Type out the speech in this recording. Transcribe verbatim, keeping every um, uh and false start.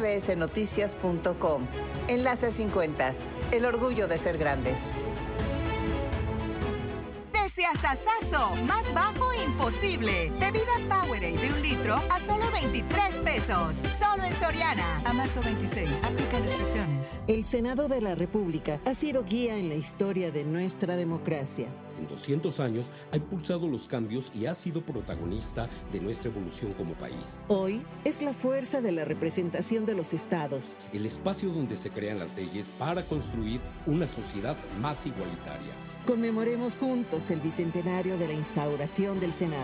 b s noticias punto com. Enlace cincuenta. El orgullo de ser grandes. Deseasasazo, más bajo imposible. Bebida Powerade de un litro a solo veintitrés pesos. Solo en Soriana. A marzo veintiséis. Aplica restricciones. El Senado de la República ha sido guía en la historia de nuestra democracia. En doscientos años ha impulsado los cambios y ha sido protagonista de nuestra evolución como país. Hoy es la fuerza de la representación de los estados. El espacio donde se crean las leyes para construir una sociedad más igualitaria. Conmemoremos juntos el bicentenario de la instauración del Senado.